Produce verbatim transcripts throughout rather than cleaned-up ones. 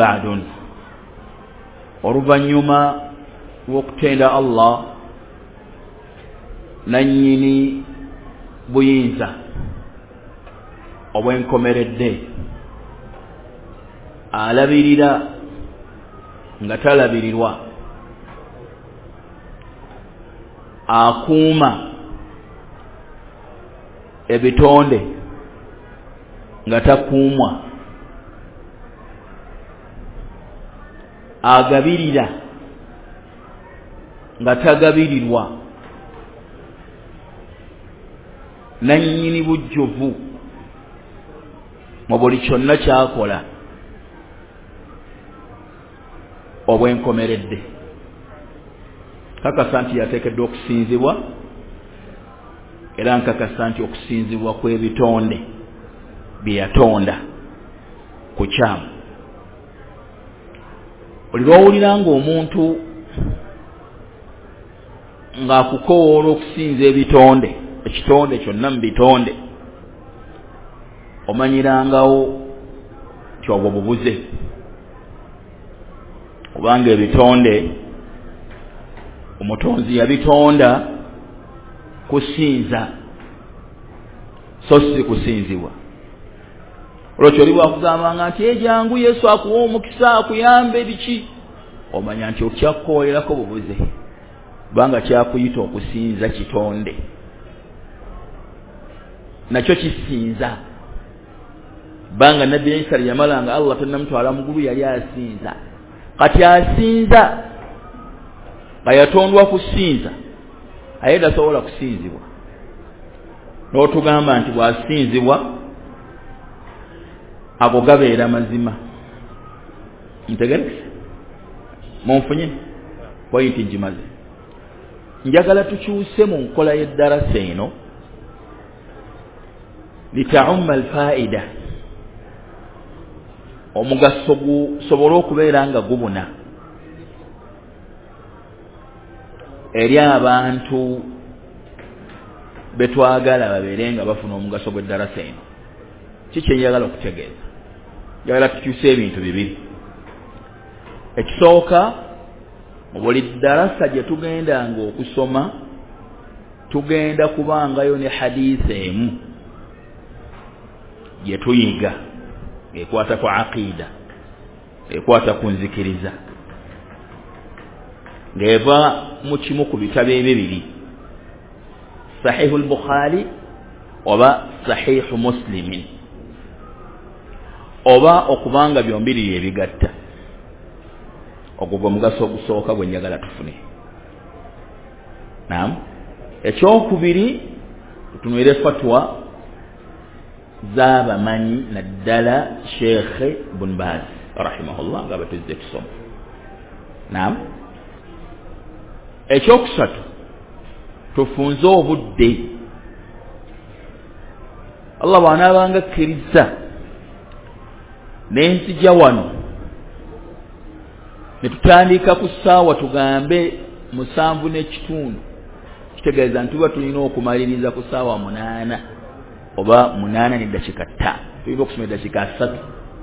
ba'dun oluvanyuma lw'okutenda Allah nannyini buyinza obwenkomeredde alabirira nga talabirirwa akuuma ebitonde nga takuumwa agabirira nga tagabirirwa nannyini bujjuvu mu buli kyonna kyakola obwenkomeredde kakasa nti yateekeddwa okusinzibwa era nkakasa nti okusinzibwa kw'ebitonde bye yatonda kukyamu. Buli lw'owulira ng'omuntu ng'akukowoola okusinza ebitonde ekitonde kyonna mu bitonde omanyirangawo kyobwo bubuze kubanga ebitonde omutonzi yabitonda kusinza so si kusinzibwa. Olwekyo oli bwakugambanga nti ejangu Yesu akuwa omukisa akuyambe biki omanya nti okyakoolerako bubuze kubanga kyakuyita okusinza kitonde nakyo kisinza banga nabbi Isa yamalanga Allah tannamutwala mugulu yali asinza kati asinza nga yatondwa kusinza aye tasobola kusinzibwa n'otugamba nti bwasinzibwa ago gabeera mazima ntegerese munfunye pointi njimaze. Njagala tukyuse mu nkola y'eddarasa eno litaumma alfaida omugaso gusobole okubeera nga gubuna eri abantu betwagala babeere nga bafuna omugaso gw'eddarasa eno. Kiki njagala okutegeeza? Njagala tukyuse ebintu bibiri. Ekisooka mu buli ddarasa gye tugendanga okusoma tugenda kubangayo ne hadiisi emu gye tuyiga ekwata ku aqiida ekwata ku nzikiriza ng'eva mu kimu ku bitabo ebibiri sahihu al-Bukhari oba sahihu Muslimin oba okubanga byombiri ebigatta. Ogwo gwe mugaso ogusooka gwe njagala tufune. Naam. Ekyokubiri tutunwire fatwa z'abamanyi naddala Sheikh Ibn Baz rahimahullah nga batuzze tusoma. Naam. Ekyokusatu tufunze obudde Allah bw'anaabanga akkiriza n'enzija wano ne tutandika ku ssaawa tugambe musanvu n'ekitundu kitegeeza nti tuba tulina okumaliriza ku ssaawa munaana oba munaana n'eddakiika ttaano tulina okusoma eddakiika asatu.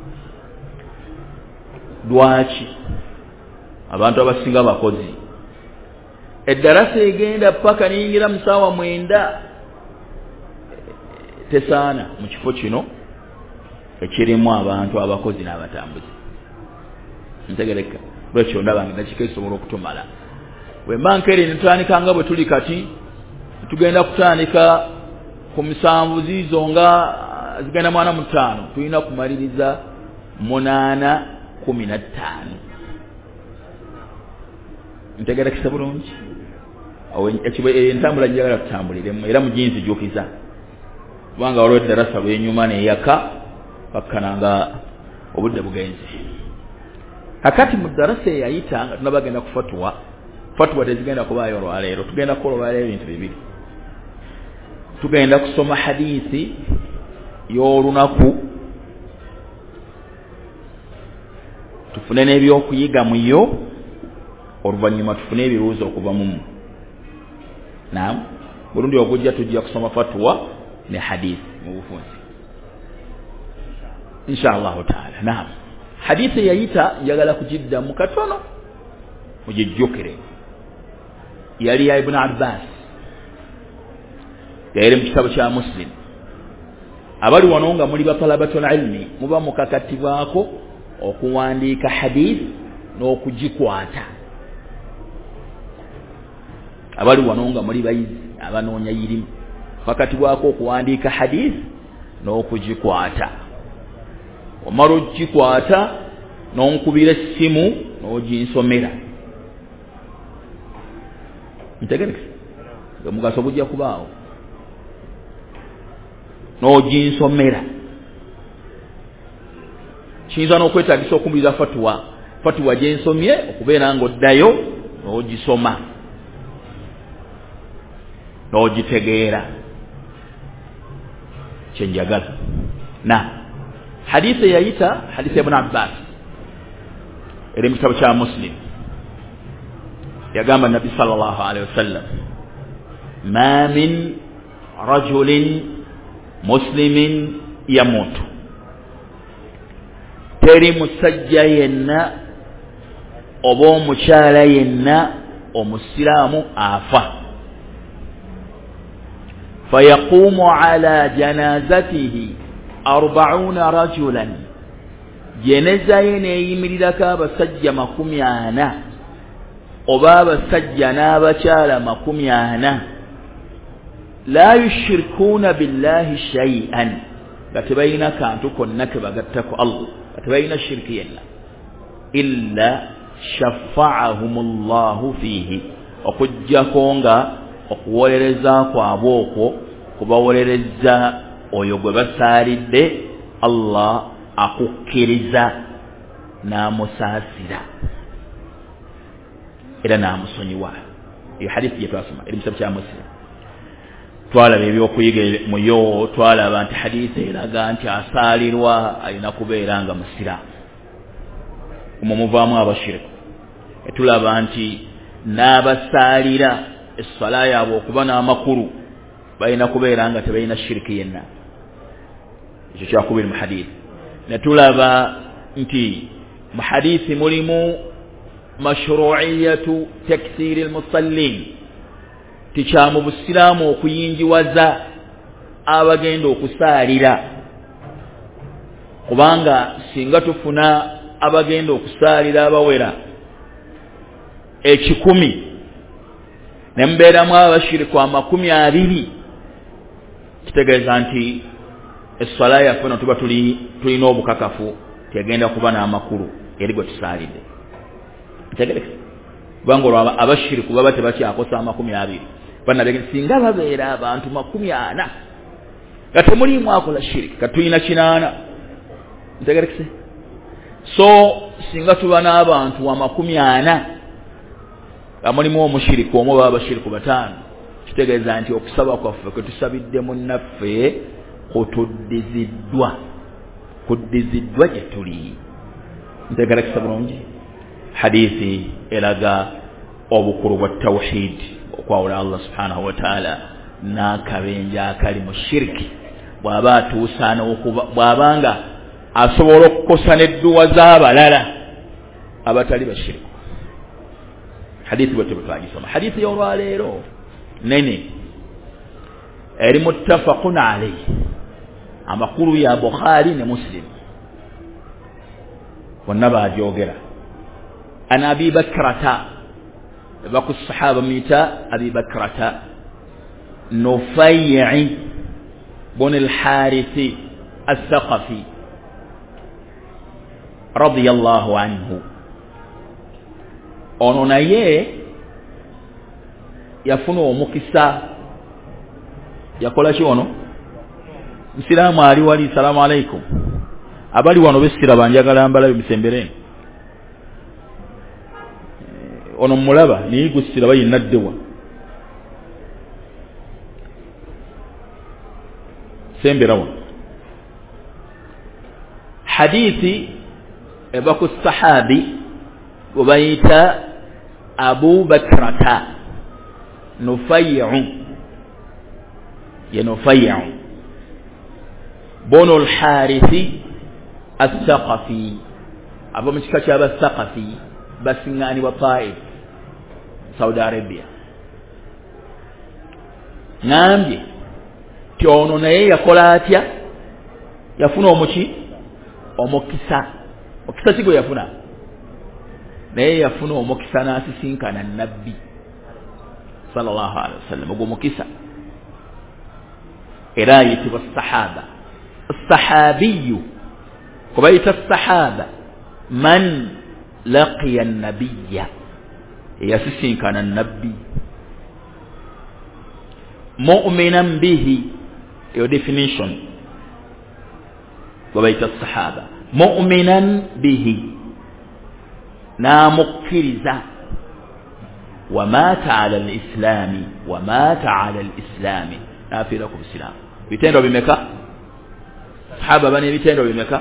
Lwaki? Abantu abasinga bakozi eddarasa egenda paka niyingira mu ssaawa mwenda tesaana mu kifo kino ekirimu abantu abakozi n'abatambuzi. Ntegereka lwekyo ndaba nga eddakiika ezisobola okutumala bwe mba nkere ne tutandika nga bwe tuli kati tugenda kutandika ku musanvu ziizo nga zigenda mwana mu ttaano tulina kumaliriza munaana kumi na ttaano. Ntegerekese bulungi entambula njagala tutambuliremu era muginzijukiza kubanga waliwo eddarasa lw'enyuma n'eyaka bakkananga obudde bugenzi. Akati mu ddarasa eyayita nga tunabagenda ku fatwa fatwa tezigenda kubaayo olwaleero tugenda kukola olwaleero ebintu bibiri. Tugenda kusoma hadiisi y'olunaku tufune n'ebyokuyiga mu yo oluvannyuma tufune ebibuuzo okuva mu naam bulundi ogujja tujja kusoma fatwa ne hadiisi mu bufunzi insha Allahu taala. Naam hadithi yayita njagala kujidda mu katono mugijjukire yali ya Ibn Abbas yali mu kitabo kya Muslim abali wano nga muli batalabatul ilmi muba mukakatibwako okuwandiika hadith n'okugikwata abali wano nga muli bayizi abanoonya irimu fakatibwako okuwandiika hadith n'okugikwata omala ogikwata n'onkubira essimu n'oginsomera ntegereke nga mugaso gujja kubaawo n'oginsomera kiyinza n'okwetagisa okumbiriza fatuwa fatuwa gyensomye okubeera ng'oddayo n'ogisoma n'ogitegeera kyenjagala na hadithi yayita hadithi ya Ibn Abbas eri mu kitabo kya Muslim yagamba Nabi sallallahu alaihi wasallam ma min rajulin muslimin yamutu teri musajja yenna oba omukyala yenna omusiraamu afa fayaqumu ala janazatihi arba'una rajulan jeneza ye neeyimirirako abasajja makumi ana oba abasajja n'abakyala makumi ana la yushirikuuna billahi shay'an nga tebalina kantu konna ke bagattako Allah nga tebalina shiriki yenna illa shafa'ahum Allahu fihi okujjako nga okuwolereza kwabwe okwo kubawolereza oyo gwe basaalidde Allah akukkiriza n'amusaasira era n'amusonyiwa. Iyo hadithi gye twasoma eri mu kitabo kya Muslim twalaba ebyokuyiga muyo twalaba nti hadithi eraga nti asaalirwa alina kubeera nga musiraamu omwo muvaamu abashiriku etulaba nti n'abasaalira essala yaabwe okuba n'amakulu balina kubeera nga tebalina shiriki yenna ekyo kyakubiri mu hadithi netulaba nti mu hadithi mulimu mashru'iyatu taksiri almusallin tikyamu busiraamu okuyingiwaza abagenda okusaalira kubanga singa tufuna abagenda okusaalira abawera ekikumi nembeeramu abashiriku amakumi abiri kitegeeza nti essala yaffe no tuba tulina obukakafu tegenda kuba n'amakulu eri gwe tusaalidde ntegereke kubanga olwo abashiriku baba tebakyakosa amakumi abiri banabege singa babeera abantu makumi ana nga temulimu akola shiriki katulina kinaana ntegerekese so singa tuba n'abantu amakumi ana nga mulimu omushiriku omu oba abashiriku bataano kitegeeza nti okusaba kwaffe kwe tusabidde munnaffe kutuddiziddwa kuddiziddwa gye tuli ntegerekese bulungi hadithi eraga obukulu bwa tawhid okwawula Allah subhanahu wa ta'ala n'akabenja akali mu shiriki bw'aba atuusaana okuba bw'abanga asobola okukosa n'edduwa z'abalala abatali bashiriku hadithi bwe twagisoma hadithi y'olwaleero nene eri muttafaqun alayhi amakulu ya Bukhari ne Muslim bonna baajogera an Abi Bakrata baku sahaba mita Abi Bakrata Nufay'i bun al-Harithi al-Thaqafi radiyallahu anhu ono naye yafuna omukisa yakola ki ono musiraamu ali wali salamu alaikum abali wano besira banjagala mbalayo misembere ono mulaba ni gusira bayinaddewa semberawa hadithi ebaku sahabi ubayita Abu Bakrata Nufay'u ya Nufay'u bunu al-Harithi al-Thaqafi abo mu kika ky'Abasaqafi basiŋŋaanibwa Taif, Saudi Arabia. Ngambye ti ono naye yakola atya? Yafuna omuki? Omukisa. Omukisa ki gwe yafuna? Naye yafuna omukisa n'asisinkana Nabbi sallallahu alaihi wasallam. Ogwo mukisa era ayitibwa sahaba. Sahabiyu kubayita sahaba man laqiya an-nabiyya, yasisinkana Nabbi. Mu'minan bihi, your definition kubayita sahaba. Mu'minan bihi, namukkiriza. Wa mata ala al-islami, wa mata ala al-islami, nafira ku Islam. Bitendo bimeka? Sahaba bane bitendo bimeka?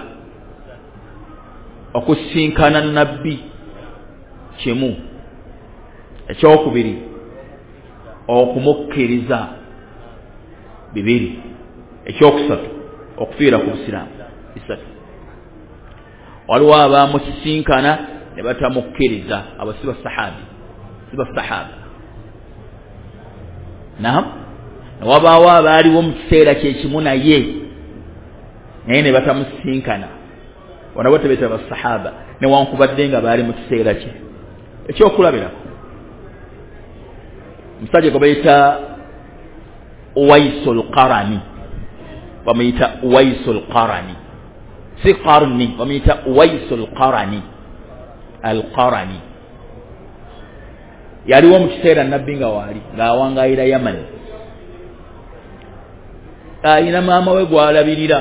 Okusinkana Nabbi kimu. Ekyokubiri okumukkiriza bibiri. Ekyokusatu okufiira ku Islam isatu. Waliwo abamusisinkana ne batamukkiriza, abo si basahabi, si basahaba. Naam, wabaawo abaaliwo mu kiseera kyekimu naye naye ne batamusinkana, wano bo tebeta basahaba newankubadde nga baali mu kiseera kye. Ekyokulabirako musajja gwe bayita Uwaisul Qarani, bamuyita Uwaisul Qarani, si Qarni, bamuyita Uwaisul Qarani. Al-Qarani yaliwo mu kiseera Nabbi nga waali ng'awangaayira Yaman. Ayina maama we gw'alabirira,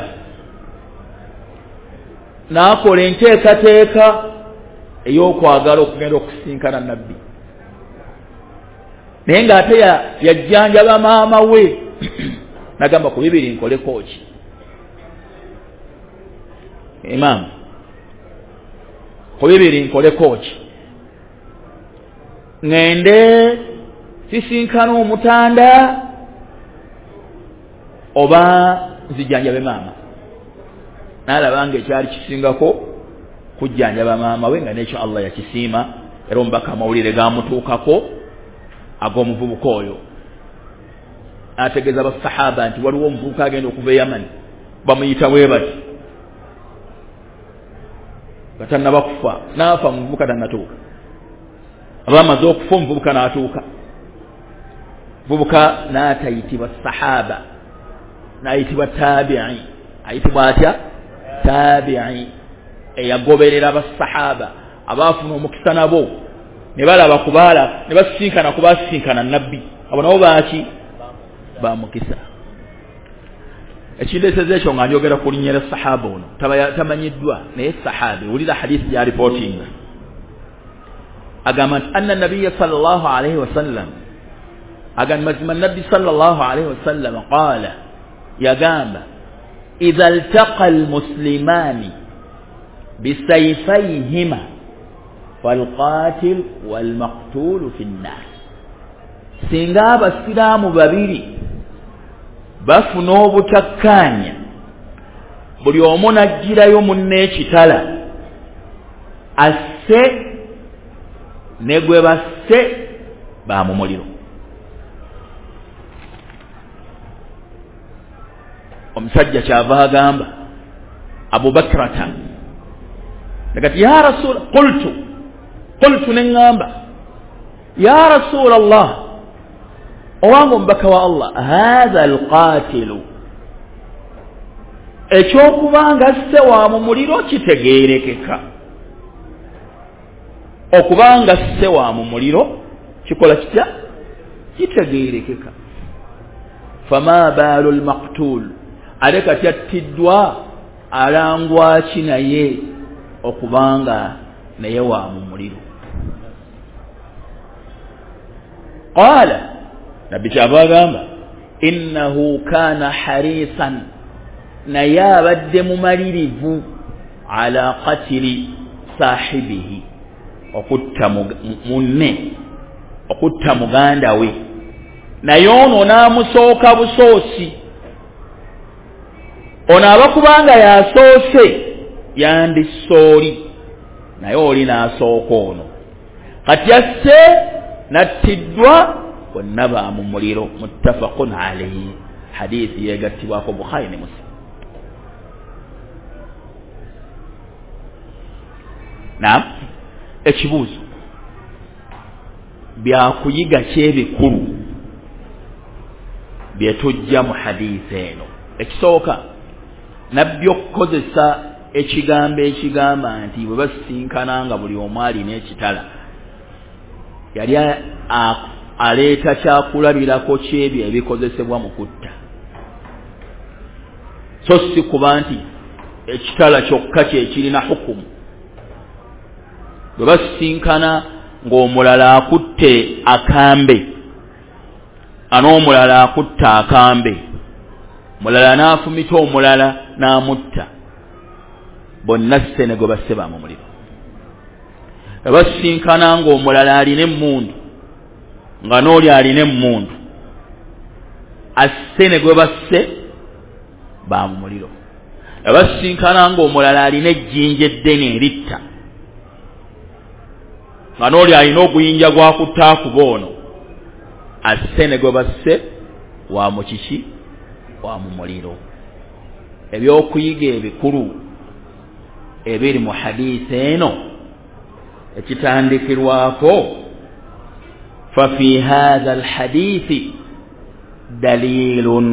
n'akola enteekateeka ey'okwagala okugenda okusinkana Nabbi, naye ng'ate yajjanjaba maama we n'agamba ku bibiri nkoleko ki Imam, ku bibiri nkoleko ki, ngende sisinkana omutanda oba nzijjanjabe maama. N'alaba ng'ekyali kisingako kujjanjaba maama we, nga n'ekyo Allah yakisiima, era omubaka amawulire gaamutuukako ag'omuvubuka oyo. Ategeeza basahaba nti waliwo omuvubuka agenda okuva e Yaman, bamuyita bwe bati, batannaba kufa, n'afa omuvubuka tannatuuka. Aba amaze okufa omuvubuka n'atuuka. Omuvubuka n'atayitibwa sahaba, n'ayitibwa tabi'i. Ayitibwa atya? Tabi'i, eyagoberera basahaba abaafuna omukisa nabo ne balaba kubaala ne basisinkana kubasisinkana Nabbi. Abo nabo baaki? Bamukisa. Ekindeeseza ekyo nga njogera ku linnya lya sahaba ono tamanyiddwa, naye sahabi. Wulira hadisi ya reporting agamba nti anna nabiyya sallallahu alayhi wasallam, agamba mazima Nabbi sallallahu alayhi wasallam qaala, yagamba idha iltaqa almuslimani bisayfayhima falqatil walmaqtul fi nnar. Singa abasiraamu babiri bafuna obutakkaanya, buli omu n'aggirayo munne ekitala, asse ne gwe basse ba mu muliro. Omusajja kyava agamba Abu Bakrata nakati, ya Rasul, qultu qultu neŋŋamba, ya Rasul Allah, owange omubaka wa Allah, hadha alqatilu, ekyokubanga asse wa mu muliro kitegeerekeka. Okubanga asse wa mu muliro kikola kitya? Kitegeerekeka. Fama baalu almaqtul, ate kati attiddwa alangwa ki naye okubanga naye wa mu muliro? Qaala, Nabbi kyava agamba, innahu kaana harisan, naye abadde mumalirivu, ala qatili sahibihi, okutta munne, okutta muganda we. Naye ono n'amusooka busoosi, ono abakubanga yasoose yandisooli, naye oli n'asooka ono kati asse nattiddwa bonna ba mu muliro. Muttafaqun alayhi, hadithi yegattibwako Bukhari ne Muslim. Naam, ekibuuzo byakuyiga ky'ebikulu bye tujja mu hadithi eno. Ekisooka, nabbi okukozesa ekigambo ekigamba nti bwe basinkana nga buli omu alina ekitala, yali aleeta kyakulabirako kyebyo ebikozesebwa mu kutta, so si kuba nti ekitala kyokka kyekirina hukumu. Bwe basinkana ng'omulala akutte akambe, an'omulala akutte akambe, mulala n'afumita omulala n'amutta, bonna ssene gwe basse ba mu muliro. Bwe basinkana ng'omulala alina emmundu nga n'oli alina emmundu, assene gwe basse ba mu muliro. Bwe basinkana ng'omulala alina ejjinja eddene eritta nga n'oli alina oguyinja gwakutta akuba ono, assene gwe basse wa mu kiki, wa mu muliro. Ebyokuyiga ebikulu ebiri mu hadithi eno ekitandikirwako, fa fi hadha alhadithi dalilun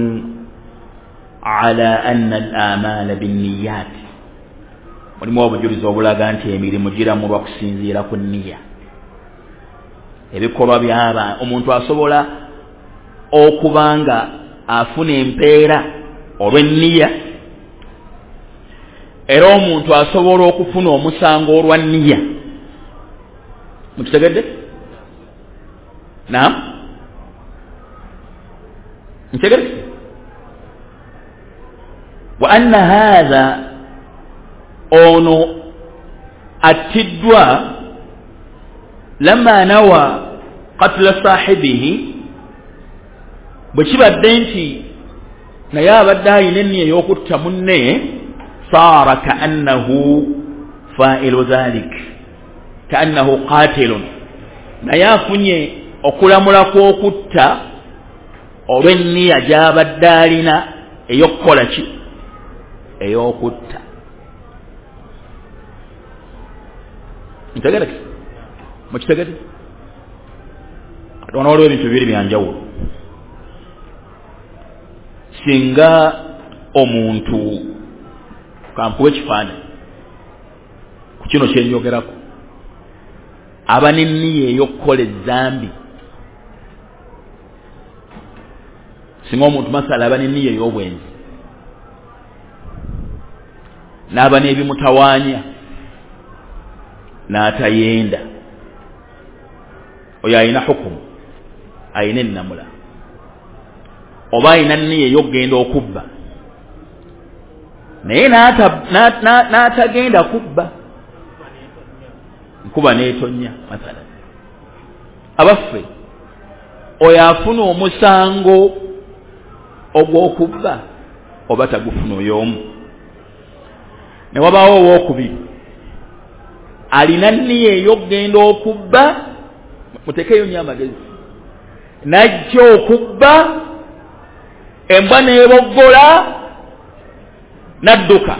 ala anna al-amala binniyat, mulimu obujulizi obulaga nti emirimu giramulwa kusinziira ku nniya. Ebikolwa by'abantu, omuntu asobola okubanga afuna empeera olw'enniya, era omuntu asobola okufuna omusango olwa nniya. Mukitegedde? Naam, nkitegedde. Wa anna hadha, ono attiddwa lamma nawa qatla sahibihi, bwe kibadde nti naye abadde alina enniya ey'okutta munne, saara kaannahu failu dhalik, kaannahu qatilun, naye afunye okulamula kw'okutta olw'enniya gy'abadde alina ey'okukola ki, ey'okutta. Ntegere mukitegere? Ono waliwo ebintu bibiri byanjawulo. Singa omuntu, kampuwe ekifaananyi ku kino kyenyogerako, aba n'enniya ey'okukola ezzambi, singa omuntu masala aba n'enniya ey'obwenzi, n'aba n'ebimutawaanya, n'atayenda, oyo alina hukumu, alina ennamula. Oba alina nniya ey'okugenda okubba, naye n'atagenda kubba, nkuba n'etonnya masala, abaffe oyo afuna omusango ogw'okubba oba tagufuna oy'omu? Ne wabaawo owookubiri, alina nniya ey'okugenda okubba, mutekeyo nnyo amagezi, najja okubba, embwa n'eboggola, n'adduka.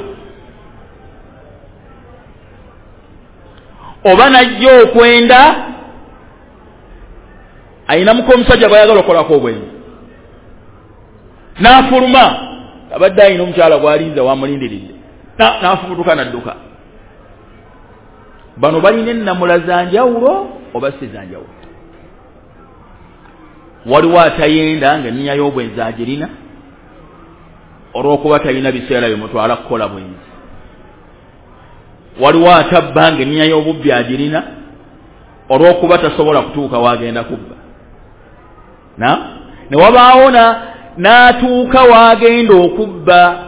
Oba najja okwenda, ayinamuko omusajja gw'ayagala okolako obwenzi, n'afuluma, abadde ayina omukyala gw'alinze wamulindiridde, n'afubutuka n'adduka. Bano balina ennamula za njawulo oba si za njawulo? Waliwo atayenda ng'enniya y'obwenzi agirina, olw'okuba talina biseera bimutwala kukola bwenzi. Waliwo atabba ng'enniya y'obubbi agirina, olw'okuba tasobola kutuuka wagenda kubba. Na ne wabaawo n'atuuka wagenda okubba,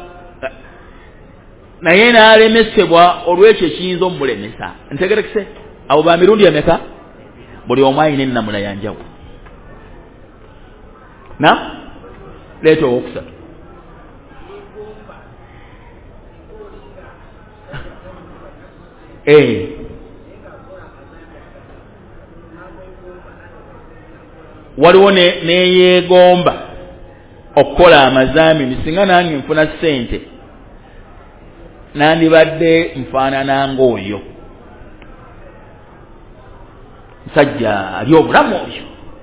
naye n'alemesebwa olw'ekyo ekiyinza omulemesa. Ntegerekese? Abo ba mirundi emeka? Buli omu alina ennamula ya njawulo. Na leeta owokusatu. Eh, waliwo neyeegomba okukola amazamini singa nange nfuna ssente nandibadde nfaanana ng'oyo musajja ali obulamu oyo.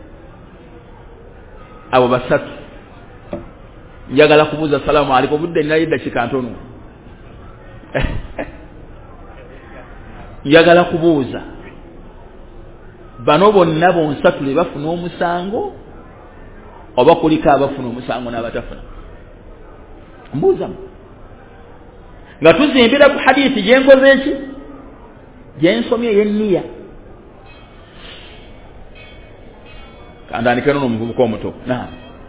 Abo basatu njagala kubuuza salaamu alaykum budde ninayo eddakiika ntono njagala kubuuza bano bonna bonsatule bafuna omusango oba kuliko abafuna omusango n'abatafuna? Mbuuzamu nga tuzimbira ku hadiisi gyenkoze eki gyensomye ey'enniya. Kandandike nono omuvubuka omuto na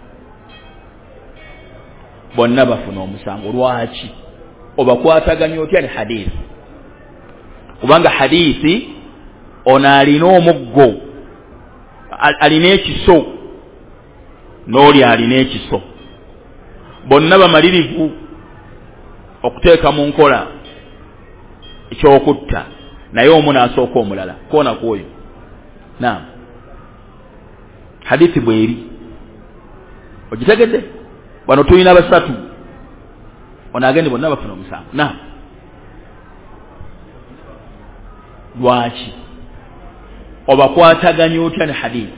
bonna bafuna omusango. Lwaki? Obakwataganya otya ne hadiisi? Kubanga hadiisi ono alina omuggo, alina ekiso, n'oli alina ekiso, bonna bamalirivu okuteeka mu nkola ekyokutta, naye omu n'asooka omulala koona kwoyo. Naam, hadiisi bweri ogitegedde? Bano tulina basatu, ono agende bonna bafuna omusango. Naam, lwaki? Obakwataganya otya ne hadiisi?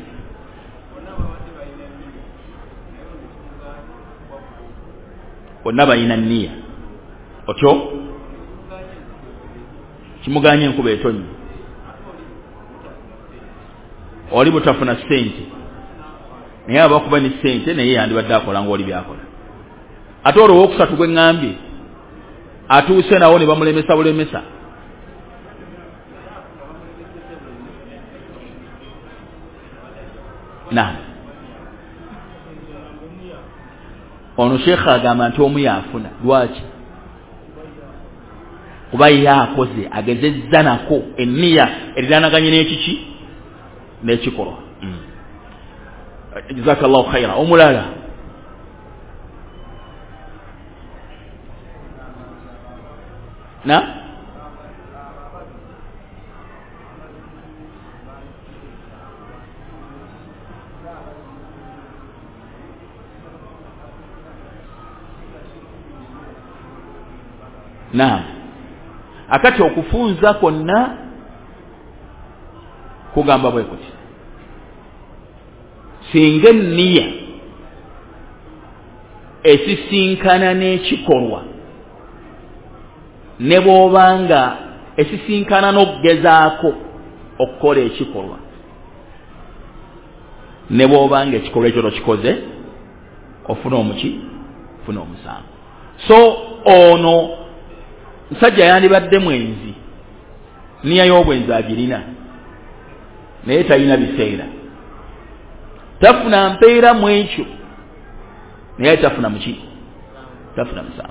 Bonna balina nniya otyo kimuganye enkuba etonnya. Oli butafuna ssente naye abakuba ne ssente naye yandibadde akola ng'oli byakola. Ate olwo owokusatu gwe ŋŋambye atuuse nawo ne bamulemesa bulemesa. Naam, ono sheekha agamba nti omu yaafuna. Lwaki? Kuba ye akoze agezezza nako enniya eriranaganye n'ekiki n'ekikolwa. Jazakallahu khaira. Omulala na Naam, akati okufunza konna kugamba bwe kuti singa enniya esisinkana n'ekikolwa ne bw'obanga esisinkana n'okugezaako okukola ekikolwa ne bw'obanga ekikolwa ekyo tokikoze ofuna omuki ofuna omusango. So ono musajja yandibadde mwenzi, nniya y'obwenzi agirina naye talina biseera, tafuna mpeera mu ekyo naye tafuna muki tafuna musango.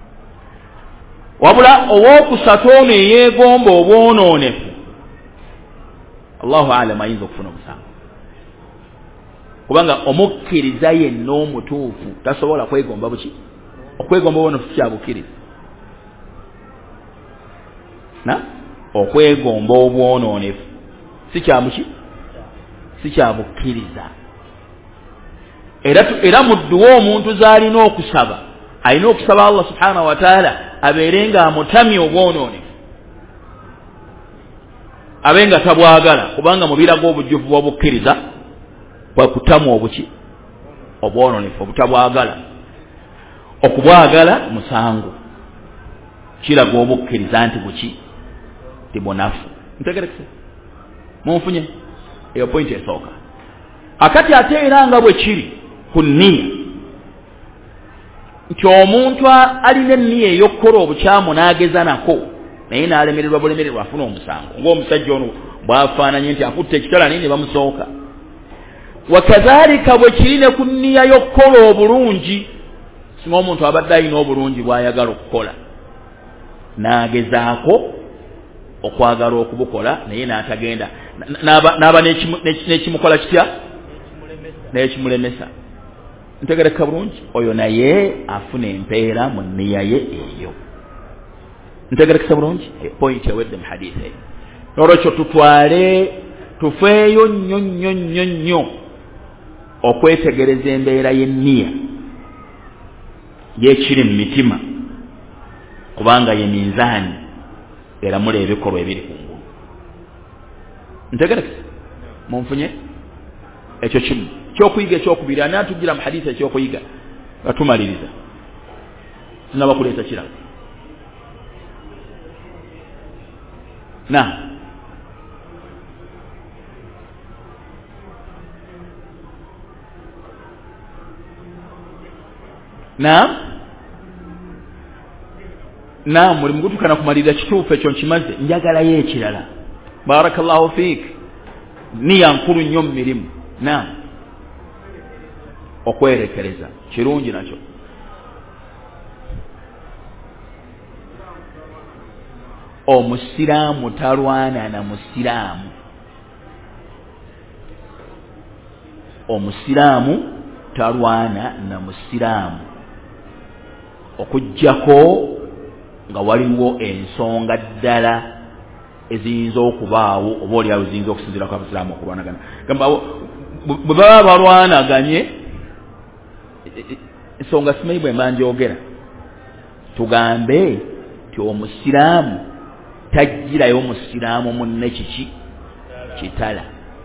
Wabula ow'okusatu ono eyeegomba obwonoonefu, Allahu a'lam ayinza okufuna omusango, kubanga omukkiriza yenna omutuufu tasobola kwegomba buki okwegomba obwonoonefu kyabukkiriza. Na okwegomba obwonoonefu si kyamuki si kyabukkiriza. Era era mudduwa omuntu z'alina okusaba alina okusaba Allah subhanahu wa ta'ala abeere nga amutamya obwonoonefu, abe nga tabwagala, kubanga mu birago obujjuvu bw'obukkiriza kwa kutamwa obuki obwonoonefu obutabwagala. Okubwagala musango, kiraga obukkiriza nti buki tibunafu. Ntegerekese munfunye eyo point esooka. Akati ate era nga bwe kiri ku nniya nti omuntu alina enniya ey'okukola obukyamu n'ageza nako naye n'alemererwa bulemererwa afuna omusango, ng'omusajja ono bw'afaananye nti akutte ekitala naye ne bamusooka. Wakadhalika bwe kiri ne ku nniya y'okukola obulungi. Singa omuntu abadde alina obulungi bw'ayagala okukola n'agezaako okwagala okubukola naye n'atagenda n'aba n'ekimukola kitya n'ekimulemesa. Ntegereka bulungi, oyo naye afuna empeera mu nniya ye eyo. Ntegerekesa bulungi point ewedde mu hadiisi eyo. N'olwekyo tutwale tufeeyo nnyo nnyo nnyo nnyo okwetegereza embeera y'enniya y'ekiri mu mitima, kubanga ye minzaani eramula ebikolwa ebiri kungulu. Ntegerekese munfunye ekyo kimu kyokuyiga. Ekyokubiri ani atugira mu hadisi ekyokuyiga batumaliriza sinaba kuleeta kirala. na na na muli mugutukana kumaliriza kituufu ekyo nkimaze. Njagalayo ekirala. Barakallahu fiik. Niya nkulu nnyo mu mirimu. na okwerekereza kirungi nakyo. Omusiraamu talwana na musiraamu. Omusiraamu talwana na musiraamu okujjako nga waliwo ensonga ddala eziyinza okubaawo oba oliawo ziyinza okusinziira ku abasiraamu okulwanagana. Gamba bwe baba balwanaganye ensonga simanyi bwe mba njogera, tugambe ti omusiraamu tajjirayo musiraamu munne kiki kitala.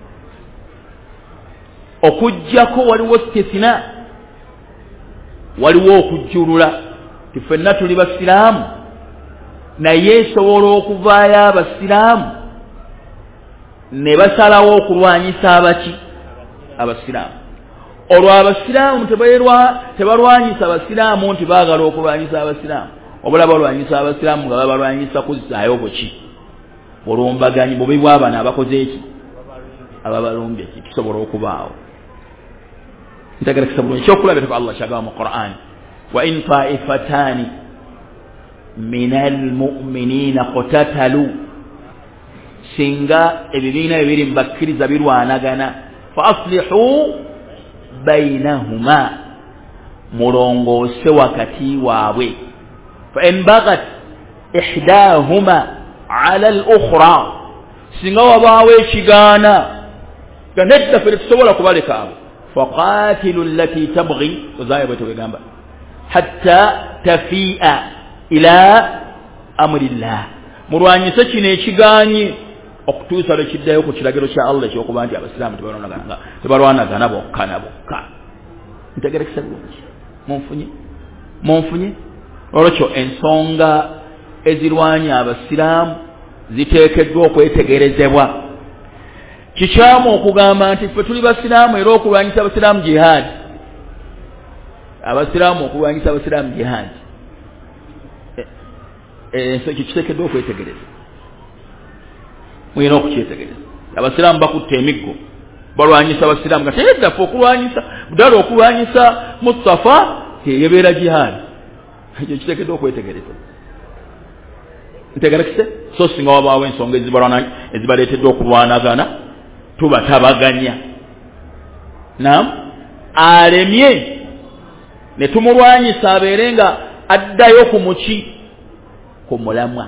Okujjako waliwo stithina, waliwo okujjulula ti ffenna tuli basiraamu naye esobola okuvaayo abasiraamu ne basalawo okulwanyisa abaki abasiraamu. Olwo abasiraamu tebalwanyisa abasiraamu nti baagala okulwanyisa abasiraamu, obula balwanyisa abasiraamu nga babalwanyisa kuzzaayo buki bulumbaganyi bubi bw'abana abakoze eki ababalumbye. Kisobola okubaawo. Ntegerekesa bulungi ekyokulabira ku Allah kyagamba mu Qur'an, wa in ta'ifatani min almu'minina qatatalu, singa ebibiina ebiri mbakkiriza birwanagana, fa aslihu bainahuma, mulongoose wakati waabwe. Fa in bagat ihdahuma ala al-ukhra, singa wabaawo ekigaana nga nedda ffe tetusobola kubaleka abo, faqatilu allati tabghi, ozaaya bwe tebegamba, hatta tafi'a ila amrillah, mulwanyise kino ekigaanyi okutuusa lwe kiddayo ku kiragiro kya Allah ekyokuba nti abasiraamu tebalwanagana tebalwanagana bokka na bokka. Ntegerekesa bulungi. Munfunye munfunye olwekyo ensonga ezirwanya abasiraamu ziteekeddwa okwetegerezebwa. Kikyamu okugamba nti ffe tuli basiraamu era okulwanyisa abasiraamu jihaadi. Abasiraamu okulwanyisa abasiraamu jihaadi ekyo kiteekeddwa okwetegereza. Muyina okukyetegereza. Abasiraamu bakutte emiggo balwanyisa abasiraamu nga teyedda ffe okulwanyisa budala okulwanyisa Mustafa teyebeera jihaadi. Ekyo kiteekeddwa okwetegereza. Ntegerekese so singa wabaawo ensonga ezibaleeteddwa okulwanagana tubatabaganya. Naam, alemye ne tumulwanyisa abeere nga addayo ku muki ku mulamwa.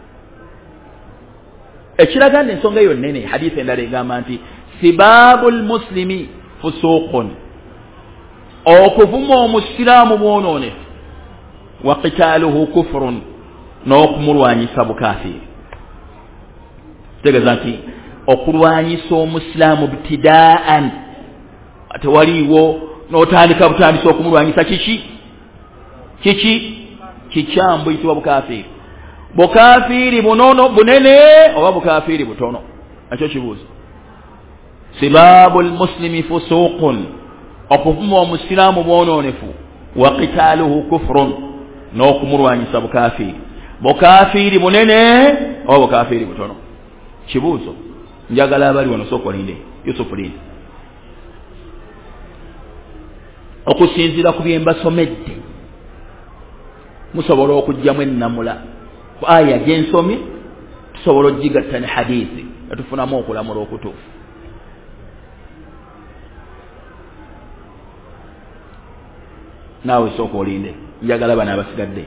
Ekiraga nti ensonga eyo nnene, hadithi endala egamba nti sibabul muslimi fusuqun, okuvuma omusiraamu bwonoonefu, wa qitaaluhu kufrun, n'okumulwanyisa bukaafiri. Kitegeeza nti okulwanyisa omusiraamu btidaa'an, tewaliiwo n'otandika butandisa okumulwanyisa kiki kiki kikyamu buyitibwa bukaafiri. Bukaafiri bunono bunene oba bukaafiri butono, nakyo kibuuzo. Sibabul muslimi fusuqun, okuvuma omusiraamu bwonoonefu, wa qitaaluhu kufrun, n'okumulwanyisa bukaafiri. Bukaafiri bunene oba bukaafiri butono. Kibuuzo. Njagala abali wano sooka olinde Yusufu linde. Okusinziira ku bye mbasomedde musobola okujjamu ennamula ku aya gy'ensomye, tusobola ogigatta ne hadiisi nga tufunamu okulamula okutuufu. Naawe sooka olinde, njagala bano abasigadde.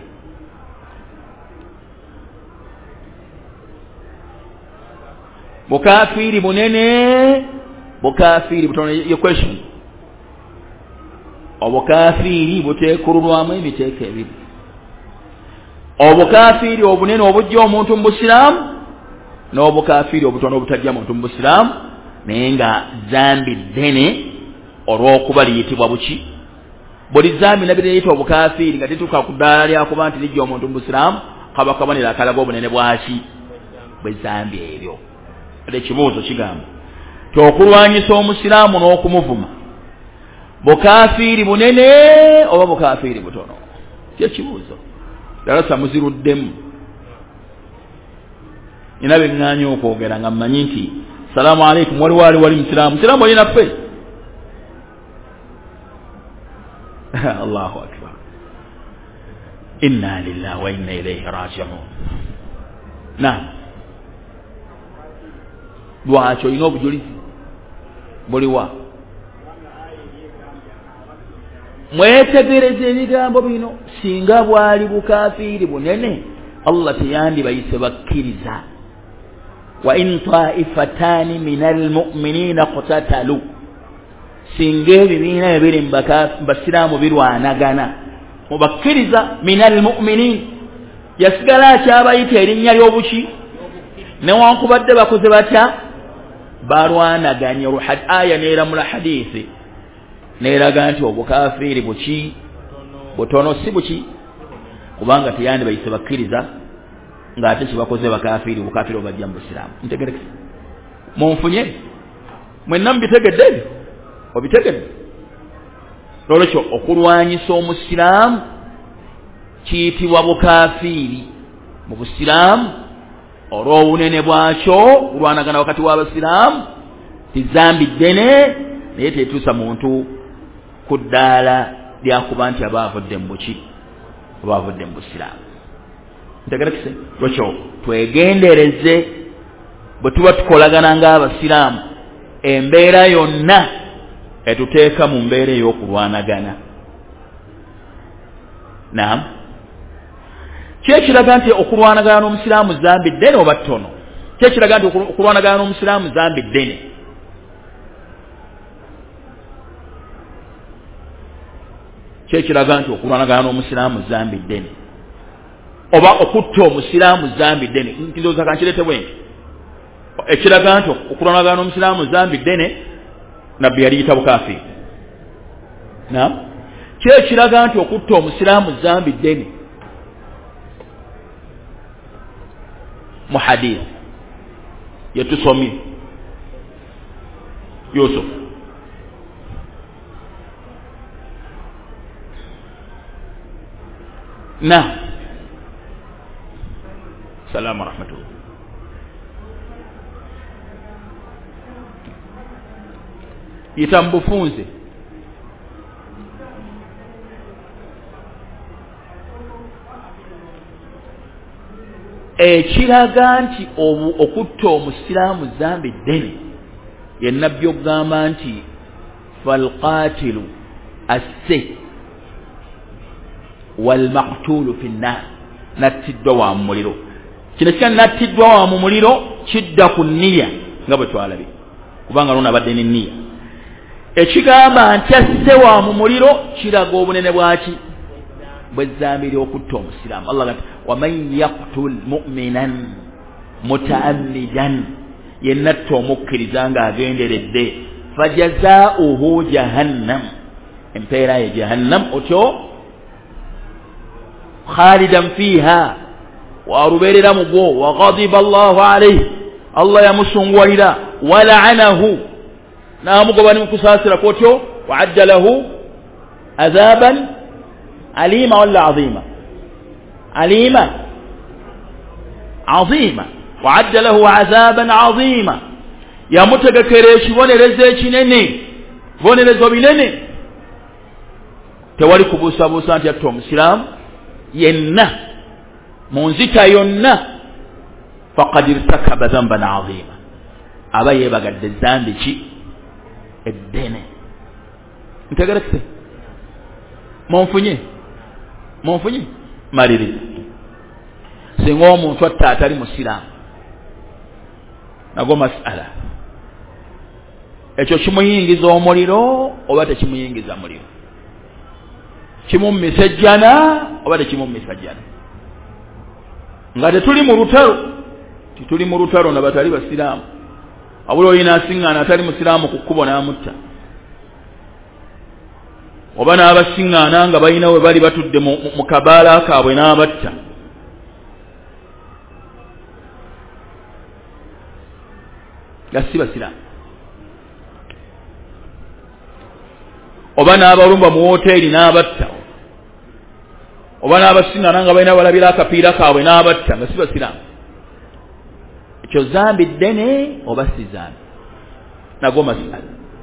bukafiri bunene bukafiri butono. Your question. Obukafiri buteekululwamu emiteeko ebiri. Obukafiri obunene obujja omuntu mu Busiraamu n'obukafiri obutono obutajja muntu mu Busiraamu, naye nga zambi ddene olw'okuba liyitibwa buki. Buli zambi nabyo liyitibwa obukafiri nga tituuka ku ddaala lyakuba nti lijja omuntu mu Busiraamu kaba kabonero akalaga obunene bwaki bwe zambi ebyo. Ate ekibuuzo kigamba ti okulwanyisa Omusiraamu n'okumuvuma bukafiri bunene oba bukafiri butono? Kye kibuuzo. Darasa muziruddemu. Nina bye ŋŋaanya okwogera nga mmanyi nti salaamu alaikum wali wali wali Musiraamu. Musiraamu oli naffe? Allahu akbar. Inna lillahi wa inna ilayhi raji'un. Naam. Lwaki olina obujulizi buliwa? Mwetegereze ebigambo bino. Singa bwali bukafiri bunene Allah teyandibayise bakkiriza. Wa in ta'ifatani minal mu'minina qatatalu. Singa ebibiina ebiri mu Basiraamu birwanagana mubakkiriza minal mu'minin, yasigala akyabayita erinnya ly'obuki newankubadde bakoze batya balwanaganye. Aya neeramula hadiisi neeraga nti obukafiri buki butono si buki, kubanga teyandibayise bakkiriza ng'ate kibakoze bakafiri bukafiri obajja mu Busiraamu. Ntegerekese munfunye mwenna mubitegedde obitegedde. Lolekyo okulwanyisa Omusiraamu kiyitibwa bukafiri mu Busiraamu olw'obunene bwakyo. Kulwanagana wakati w'Abasiraamu tizambi ddene, naye tetuusa muntu ku ddaala lyakuba nti aba avudde mu buki oba avudde mu Busiraamu. Ntegerekese. Lwekyo twegendereze bwe tuba tukolagana ng'Abasiraamu embeera yonna etuteeka mu mbeera ey'okulwanagana. Naam. Kyekiraga nti okulwanagana n'Omusiraamu zambi ddene oba ttono? Kyekiraga nti okulwanagana n'Omusiraamu zambi ddene? Kyekiraga nti okulwanagana n'Omusiraamu zambi ddene oba okutta Omusiraamu zambi ddene? Ndowooza kankirete bwenti. Ekiraga nti okulwanagana n'Omusiraamu zambi ddene nabbi yaliyita bukafiri. Naam. Kyekiraga nti okutta Omusiraamu zambi ddene? Mu hadith yetusomye Yusuf na salamu rahmatullah. Yitambufunze ekiraga nti okutta Omusiraamu zambi ddene ye nabbi okugamba nti falqatilu asse walmaqtulu fi nnar, nattiddwa wa mu muliro. Kino kika nattiddwa wa mu muliro kidda ku nniya nga bwe twalabye, kubanga lona abadde n'enniya. Ekigamba nti asse wa mu muliro kiraga obunene bwaki bw'ezzambi ly'okutta Omusiraamu. Allah gati waman yaqtul mu'minan mutaammidan, yenna atta omukkiriza ng'agenderedde, fajazaa'uhu jahannam, empeera ye jahannam, otyo khalidan fiha, warubeerera mu gwo, wa ghadiba Allahu alayhi, Allah yamusunguwalira, wa la'anahu, n'amugoba ne mukusaasira kwotyo, wa adda lahu adhaban alima wala azima? Alima azima. Wa adda lahu adhaban azima, yamutegekera ekibonerezo ekinene, bibonerezo binene. Tewali kubuusabuusa nti atta Omusiraamu yenna mu nzita yonna faqad irtakaba dhanban azima, aba yeebagadde zambi ki eddene. Ntegerekese? Munfunye munfunye maliriza. Singa omuntu atta atali Musiraamu nago masala ekyo kimuyingiza omuliro oba tekimuyingiza muliro kimummisa jjana oba tekimummisa jjana nga tetuli mu lutalo tituli mu lutalo na batali basiraamu abula olina asiŋŋaana atali musiraamu ku kkubo n'amutta oba n'abasiŋŋaana nga balina we bali batudde mu kabaala kaabwe n'abatta nga si basiraamu oba n'abalumba mu woteeri n'abatta oba n'abasiŋŋaana nga balina balabira akapiira kaabwe n'abatta nga si basiraamu ekyo zambi ddene oba si zambi nago masala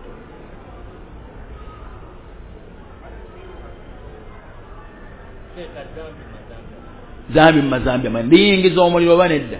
zambi mumazambi amani ndiyingiza omuliro oba nedda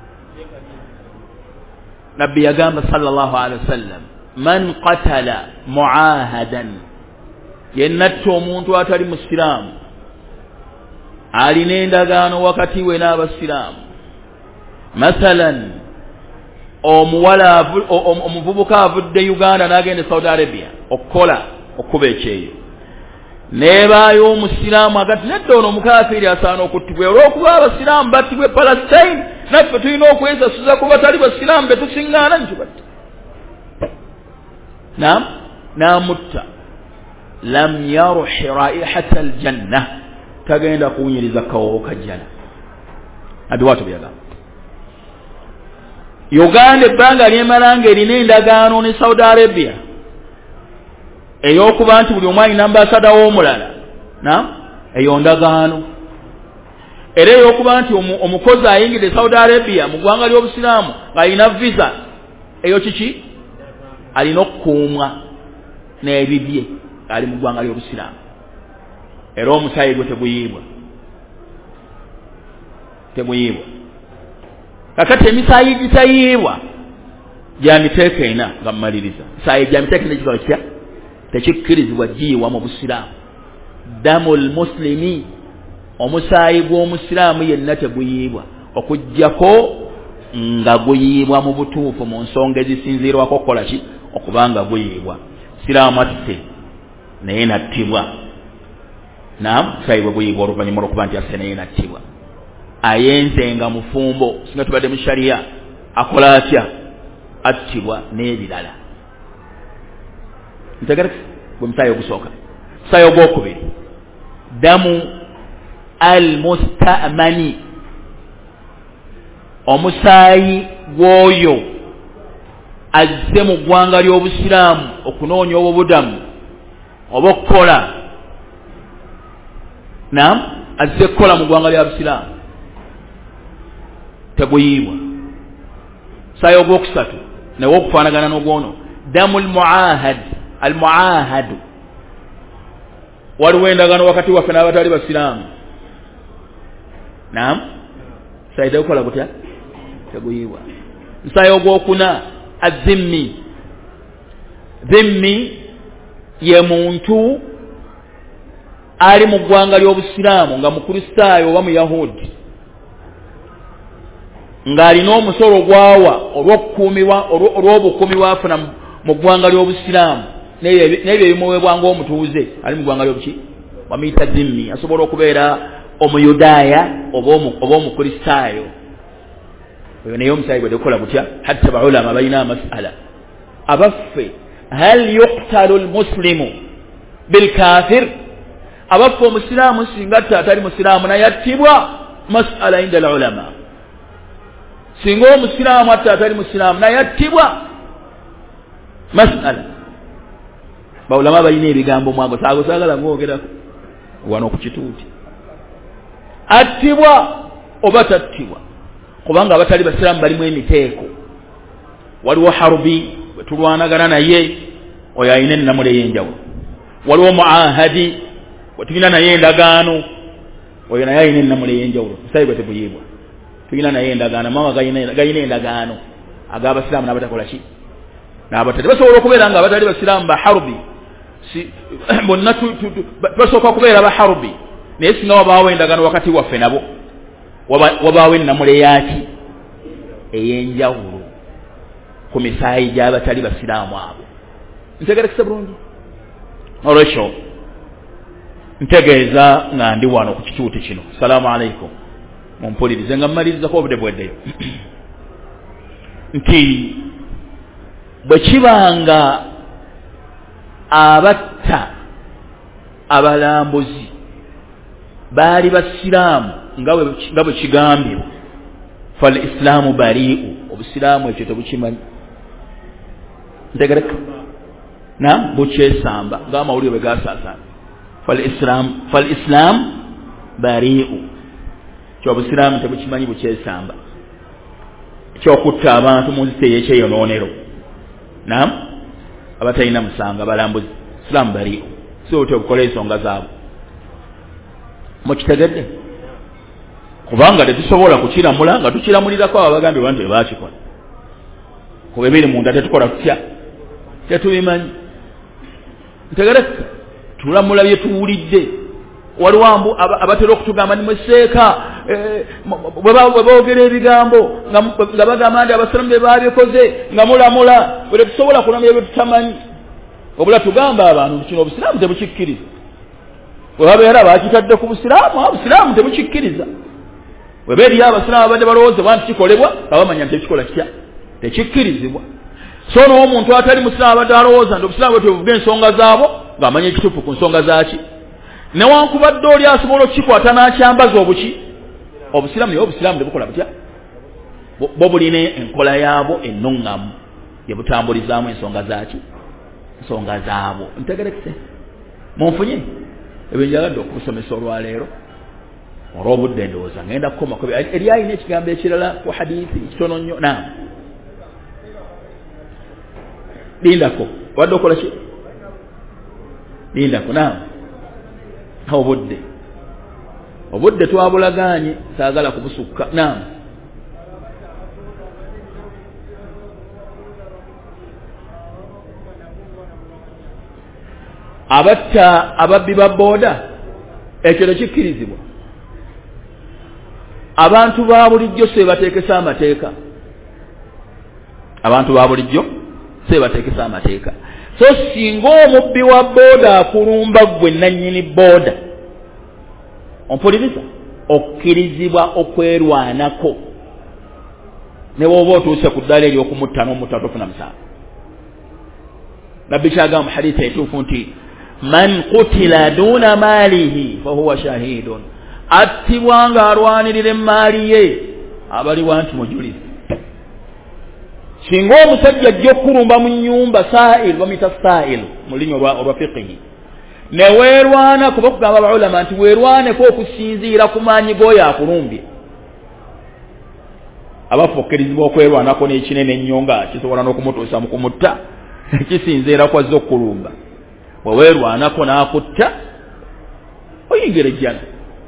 nabbi yagamba sallallahu alaihi wasallam man qatala muahadan yennatta omuntu atali musiraamu alina endagaano wakati we n'abasiraamu masalan omuwala omuvubuka avudde Uganda n'agenda Saudi Arabia okukola okuba ekyeyo nebaayo omusiraamu agati nedda ono omukaafiri asaana okuttibwa olw'okuba abasiraamu battibwe Palestine naffe tulina okwesasuza ku batali basiraamu betusiŋŋaana nkibatta naam n'amutta lam yaruhi raihata aljanna tagenda kuwunyiriza kawowo kajjana abiwato byagamba Uganda ebbanga lyemalanga erina endagaano ne Saudi Arabia ey'okuba nti buli omu alina ambasada w'omulala naam eyo ndagaano era ey'okuba nti omukozi ayingidde Saudi Arabia mu ggwanga ly'obusiraamu ng'alina visa eyo kiki alina okukuumwa n'ebibye ali mu ggwanga ly'obusiraamu era omusaayi gwe teguyiibwa teguyiibwa kakati emisaayi gitayiibwa gya miteeko ena nga mmaliriza misaayi gya miteeko ena gikola kitya tekikkirizibwa giyiwa mu busiraamu damul muslimi omusaayi gw'omusiraamu yenna teguyiibwa okuggyako nga guyiibwa mu butuufu mu nsonga ezisinziirwako okukola ki okubanga guyiibwa siraamu atte naye nattibwa naam musaayi bwe guyiibwa oluvannyuma lw'okuba nti asse naye nattibwa ayenzenga mufumbo singa tubadde mu shariya akola atya attibwa n'ebirala ntegera gwe musaayi ogusooka musaayi ogwokubiri damu almustamani omusaayi gw'oyo azze mu ggwanga ly'obusiraamu okunoonya obubudamu oba okukola naam azze kukola mu ggwanga lya busiraamu teguyiibwa musaayi ogwokusatu nawe okufaanagana n'ogwono damu almuahad almuahadu waliwo endagaano wakati waffe n'abatali basiraamu naam musaayi tegukola gutya teguyiibwa musaayi ogwokuna azimmi zimmi ye muntu ali mu ggwanga ly'obusiraamu nga mukristaayo oba muyahudi ng'alina omusolo gwawa olw'okukuumibwa olw'obukuumi bwafuna mu ggwanga ly'obusiraamu n'ebyo ebimuweebwa ng'omutuuze ali mu ggwanga ly'obuki bamuyita zimmi asobola okubeera omuyudaaya oba omukristaayo oyo naye omusaayi gwe tegukola gutya hatta baulama balina amasala abaffe hal yuqtalu almuslimu bilkafir abaffe omusiraamu singa atta atali musiraamu naye attibwa masala inda alulama singa omusiraamu atta atali musiraamu naye attibwa masala baulama balina ebigambo mwago saago saagala ngoogerako wano ku kituuti attibwa oba tattibwa kubanga abatali basiraamu balimu emiteeko waliwo harubi wetulwanagana naye oyo alina ennamula ey'enjawulo waliwo muahadi wetulina naye endagaano oyo naye alina ennamula ey'enjawulo musaayi gwe teguyiibwa tulina naye endagaano mama galina endagaano ag'abasiraamu n'abatakola ki n'abatali basobola okubeera nga abatali basiraamu baharubi bonna basooka kubeera baharubi naye singa wabaawo endagaano wakati waffe nabo wabaawo ennamula eyaki ey'enjawulo ku misaayi gy'abatali basiraamu abo. Ntegerekese bulungi? Olwekyo ntegeeza nga ndi wano ku kituuti kino. Salaamu alaikum. Mumpulirize nga mmaliriza ko obudde bweddeyo. Nti bwe kibanga abatta abalambuzi baali basiraamu nga bwe kigambibwa, fal islaamu bari'u, obusiraamu ekyo tebukimanyi. Ntegereka na bukyesamba ng'amawulire bwe gasaasaana. fal islam fal islam bari'u, kyo obusiraamu tebukimanyi bukyesamba, ekyokutta abantu mu nsi ey'ekyeyonoonero. Naam, abatalina musanga balambuzi, islaamu bari'u, so tebukola ensonga zaabwe. Mukitegedde? Kubanga tetusobola kukiramula nga tukiramulirako abo abagambye bantu bebakikola. Kuba ebiri munda tetukola tutya, tetubimanyi. Ntegereka tulamula bye tuwulidde. Waliwo abatera okutugamba ni mweseeka bwe boogera ebigambo nga bagamba nti abasiramu bye baabikoze nga mulamula, bwe tetusobola kulamula bye tutamanyi. Obula tugamba abantu kino obusiraamu tebukikkiriza. Bwe babeera bakitadde ku busiraamu, obusiraamu tebukikkiriza. Bwe beeriyo abasiraamu abadde balowooza nti kikolebwa nga bamanya nti ekikola kitya, tekikkirizibwa. So n'omuntu atali musiraamu abadde alowooza nti obusiraamu bwe tebuvuga ensonga zaabo ng'amanya ekituufu ku nsonga zaaki, newankubadde oli asobola okukikwata n'akyambaza obuki obusiraamu, naye obusiraamu tebukola butya, bo bulina enkola yaabwo ennuŋŋamu gye butambulizaamu ensonga zaaki, ensonga zaabwo. Ntegerekese munfunye ebyo njagadde okumusomesa olwaleero olw'obudde ndowooza ngenda kukomako eri alina ekigambo ekirala ku hadiisi kitono nnyo. Naam, lindako wadde okola ki? Lindako. Naam, obudde obudde twabulagaanye, saagala kubusukka. Naam, abatta ababbi ba booda ekyo tekikkirizibwa. Abantu ba bulijjo se bateekesa amateeka, abantu ba bulijjo se bateekesa amateeka. So singa omubbi wa booda akulumba gwe nannyini booda, ompuliriza, okkirizibwa okwerwanako ne bw'oba otuuse ku ddala ery'okumutta n'omutta tofuna musango. Nabbi kyagamba mu hadiisi etuufu nti man qutila duna maalihi fahuwa shahidun, attibwa nga alwanirira emaali ye abaliwa nti mujulizi. Singa omusajja ajja okulumba mu nnyumba sa'il, bamuyita sa'il mu lulimi olwa fiqhi, ne weerwana, kuba kugamba abaulama nti weerwaneko okusinziira ku maanyi g'oyo akulumbye. Abafokkerizibwa okwerwanako n'ekinene ennyo nga kisobola n'okumutuusa mu kumutta, kisinziira ku azza okulumba. Bwe weerwanako n'akutta, oyingira ejjana.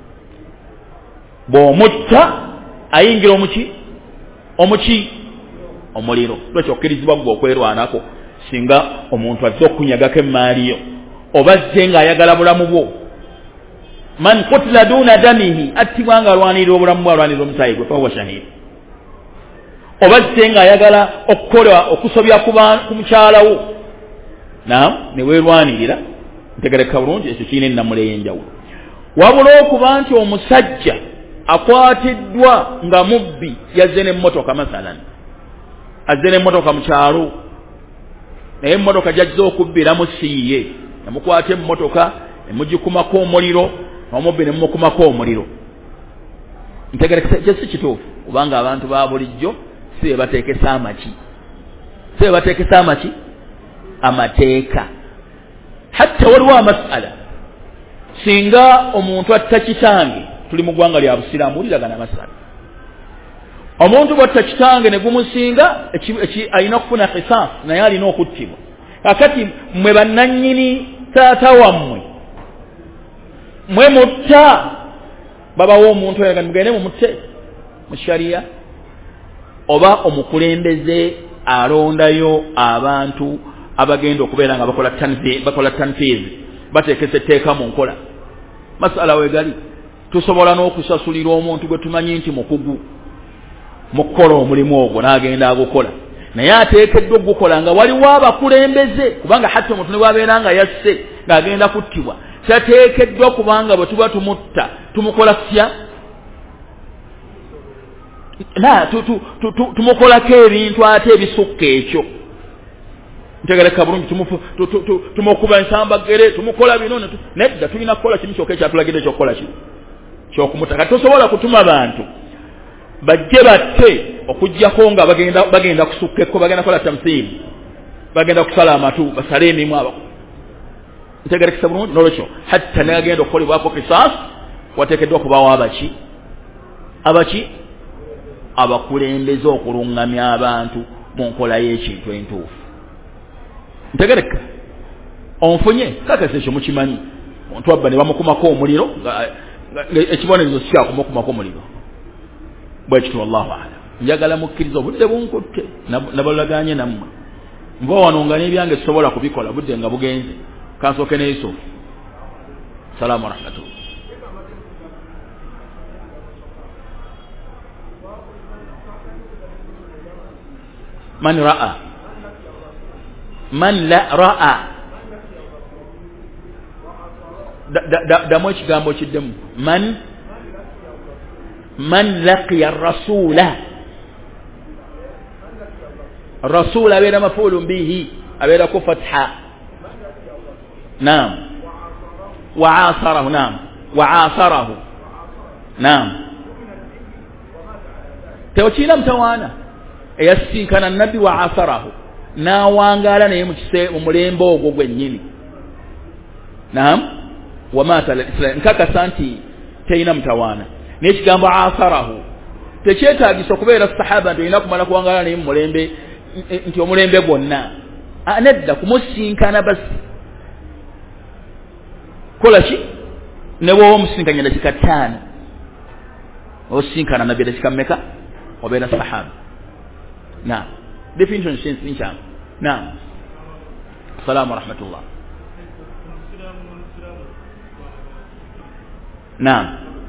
Bw'omutta ayingira omuki omuki omuliro. Lwekyo okkirizibwa gwe okwerwanako singa omuntu azze okunyagako emaali yo oba azze ng'ayagala bulamu bwo. Man qutila duna damihi, attibwa nga alwanirira obulamu bwe, alwanirira omusaayi gwe, fahuwa shahid. Oba azze ng'ayagala okukola okusobya ku mukyalawo, naam, ne weerwanirira. Ntegereka bulungi, ekyo kirina ennamula ey'enjawulo. Wabula okuba nti omusajja akwatiddwa nga mubbi, yazze n'emmotoka masalan, azze n'emmotoka mu kyalo, naye emmotoka gy'ajja okubbiramu siiye, nemukwata emmotoka nemugikumako omuliro, n'omubbi ne mumukumako omuliro. Ntegerekese ekyo si kituufu, kubanga abantu ba bulijjo si be bateekesa amaki, si be bateekesa amaki amateeka. Hatta waliwo amasala, singa omuntu atta kitange, tuli mu ggwanga lya busiraamu, wuliragana amasala. Omuntu bw'atta kitange ne gumusinga, alina okufuna qisaas, naye alina okuttibwa. Kakati mmwe bannannyini taata wammwe, mmwe mutta, babawo omuntu oyo mugende mumutte mu shariya, oba omukulembeze alondayo abantu abagenda okubeera nga bakola tanfiz, bakola tanfiz, bateekesa etteeka mu nkola. Masala weegali, tusobola n'okusasulira omuntu gwe tumanyi nti mukugu mu kukola omulimu ogwo n'agenda agukola, naye ateekeddwa okukola nga waliwo abakulembeze kubanga hatta omuntu ne bw'abeera nga yasse ng'agenda kuttibwa tateekeddwa kubanga bwe tuba tumutta tumukola tutya na tumukolako ebintu ate ebisukka ekyo ntegereka bulungi tumukuba ensambagere tumukola bino nedda tulina kukola kimu kyokka ekyatulagidde ekyokukola kino kyokumutta kati tosobola kutuma bantu bajje batte okujjako nga bagenda bagenda kusukkeko bagenda kola tamsiimu bagenda kusala amatu basale emimu abo ntegerekesa bulungi nolwekyo hatta nagenda okukolebwako kisas wateekeddwa okubaawo abaki abaki abakulembeze okulungamya abantu mu nkola y'ekintu entuufu ntegereka onfunye kakasa ekyo mukimanyi omuntu abba ne bamukumako omuliro ekibonerezo sikyakumukkumako omuliro bwekityo wallahu alam njagala mukkiriza obudde bunkutte nabalaganye nammwe nva wano nga n'ebyange sisobola kubikola budde nga bugenze kansooke ne Yusufu salaamu warahmatullah man ra'a man la ra'a damu ekigambo kiddemu man man laqiya rasula rasula abeera mafulun bihi abeera ku fatha naam wa'asarahu naam wa'asarahu naam tewakiina mutawaana eyasisinkana nabbi wa'asarahu n'awangaala naye mu mulembe ogwo gwennyini naam wamaata al-islam nkakasa nti teina mutawaana n'ekigambo asarahu tekyetaagisa okubeera sahaba nti olina kumala kuwangaala naye mu mulembe nti omulembe gwonna nedda kumusinkana basi kola ki ne bw'oba omusinkanya dakika ttaano osinkana nabbi dakika mmeka obeera sahaba naam definition sense inshallah naam assalamu warahmatullah naam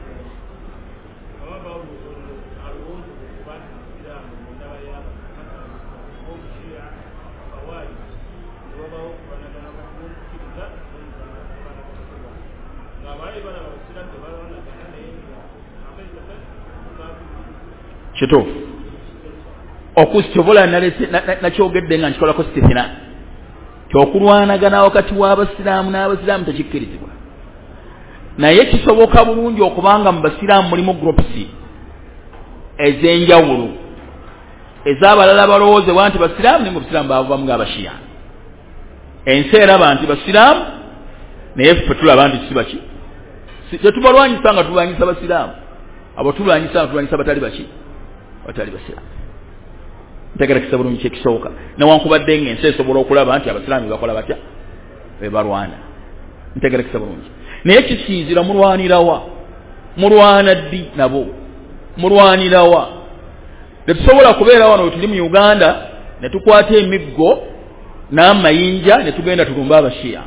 kituufu okusitobola nakyogedde nga nkikolako sitithina kyokulwanagana wakati w'abasiraamu n'abasiraamu tekikkirizibwa naye kisoboka bulungi okubanga mu basiraamu mulimu groups ez'enjawulo ez'abalala balowoozebwa nti basiraamu naye mu basiraamu baavamu ng'abashiya ensi eraba nti basiraamu naye ffe tulaba nti si baki tetubalwanyisa nga tulwanyisa basiraamu abo tulwanyisa nga tulwanyisa batali baki batali basiraamu ntegerekesa bulungi kyekisooka newankubadde ng'ensi esobola okulaba nti abasiraamu bakola batya bebalwana ntegerekesa bulungi naye kisinzira mulwanirawa mulwana ddi nabo mulwanirawa tetusobola kubeera wano we tuli mu Uganda ne tukwata emiggo n'amayinja ne tugenda tulumba abashiya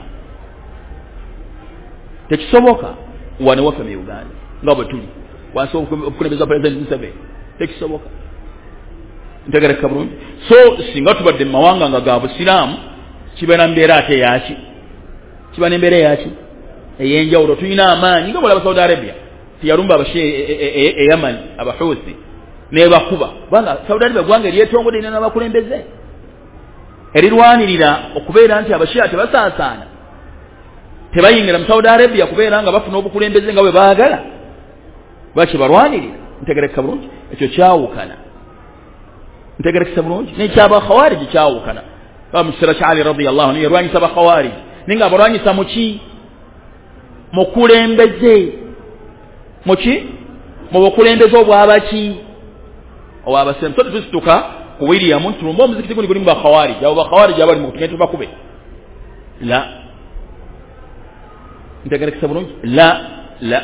tekisoboka wane waffe mu Uganda nga bwe tuli wansi obukulembeza President Museveni tekisoboka ntegereka bulungi so singa tubadde mu mawanga nga ga busiraamu kiba na mbeera ate yaki kiba n'embeera yaki ey'enjawulo tulina amaanyi nga mulaba Saudi Arabia tiyalumba abashi e Yaman abahuusi nebakuba kubanga Saudi Arabia gwanga eryetongode ina n'abakulembeze erirwanirira okubeera nti abashiya tebasaasaana tebayingira mu Saudi Arabia kubeera nga bafuna obukulembeze nga bwe baagala baki barwanirira ntegereka bulungi ekyo kyawukana ntegerekesa bulungi nekyaba khawariji kyawukana ba musira kya Ali radiyallahu anhu yarwanyisa ba khawariji ninga barwanyisa muki mukulembeze muki mu bukulembeze obwabaki obwabasem so tusituka ku William ntumbo muzikiti kuni kulimba khawariji abo ba khawariji abali mu kutegetu bakube la ntegerekesa bulungi la la